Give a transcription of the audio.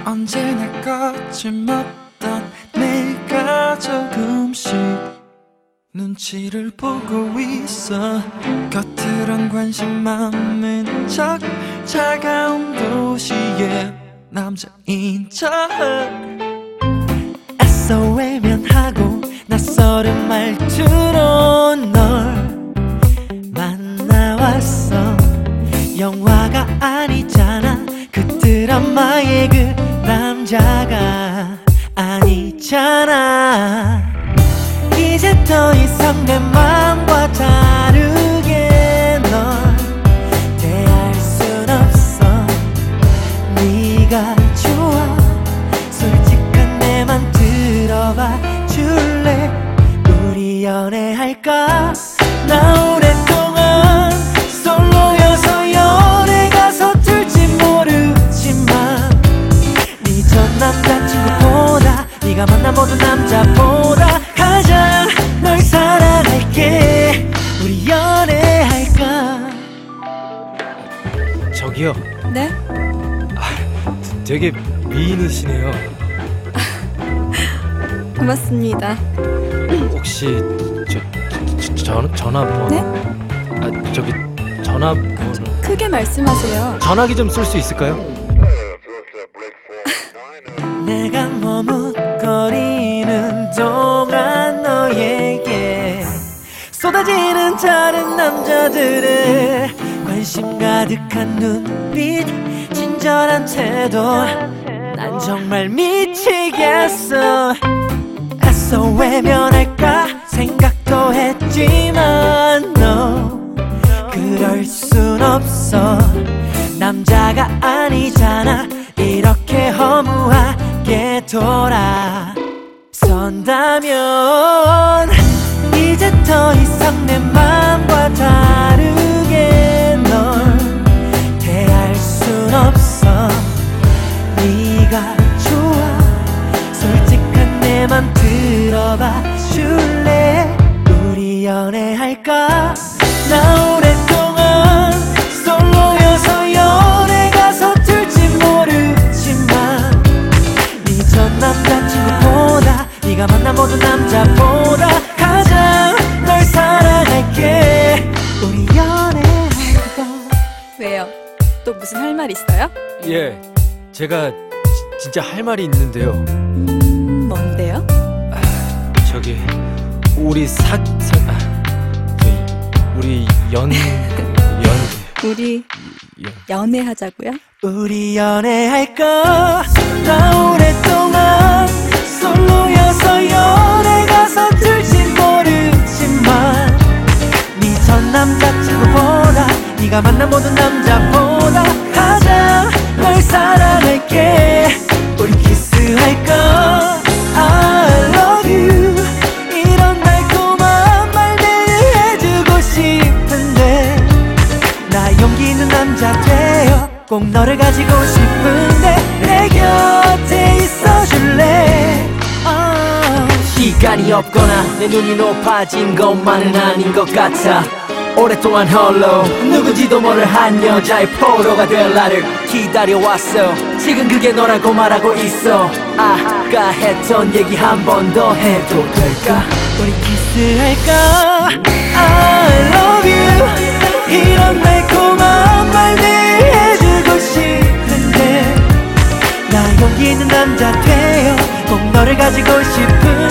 언제나 거침없던 내가 조금씩 눈치를 보고 있어. 겉으론 관심 많은 척 차가운 도시의 남자인 척 애써 외면하고 낯설은 말투로 널 만나왔어. 영화가 아니잖아. 그 드라마의 그 남자가 아니잖아. 이제 더 이상 내 맘과 다르게 널 대할 순 없어. 네가 좋아. 솔직한 내 맘 들어봐 줄래? 우리 연애할까? 나 오랫동안 솔로여서 연애가 서툴지 모르지만 네 전 남자친구보다 네가 만난 모든 남자보다 가장 널 사랑할게. 우리 연애할까? 저기요. 네? 되게 미인이시네요. 고맙습니다. 혹시 전화번호? 네? 저기 전화번호. 크게 말씀하세요. 전화기 좀 쓸 수 있을까요? 내가 머뭇거리는 동안 너에게 쏟아지는 다른 남자들의 관심 가득한 눈빛, 친절한 태도, 난 정말 미치겠어. 애써 외면할까 생각도 했지만 너 그럴 순 없어. 남자가 아니잖아. 이렇게 허무하게 돌아선다면 이제 더 이상 내 맘과 다르게 널 대할 순 없어. 네가 좋아. 솔직한 내 맘 들어봐 줄래? 우리 연애할까? 나 오랫동안 솔로여서 연애가 서툴지 모르지만 네 전 남자친구보다 네가 만난 모든 남자보다 가장 널 사랑할게. 우리 연애할까? 왜요? 또 무슨 할 말 있어요? 예, 제가 진짜 할 말이 있는데요. 뭔데요? 저기 우리 우리 우리 연애하자고요? 우리 연애할까? 나 오랫동안 솔로여서 연애가 서툴지 모르지만 네 전 남자친구보다 네가 만난 모든 남자보다 가장 널 사랑할게. 우리 키스할까? I love you. 이런 달콤한 말 매일 해주고 싶은데 나 용기 있는 남자 되어 꼭 너를 가지고 싶은데 내 곁에 있어줄래? 시간이 없거나 내 눈이 높아진 것만은 아닌 것 같아. 오랫동안 홀로 누군지도 모를 한 여자의 포로가 될 나를 기다려왔어. 지금 그게 너라고 말하고 있어. 아까 했던 얘기 한 번 더 해도 될까? 우리 키스할까? I love you. 이런 달콤한 말 매일 해주고 싶은데 나 용기 있는 남자 되어 꼭 너를 가지고 싶은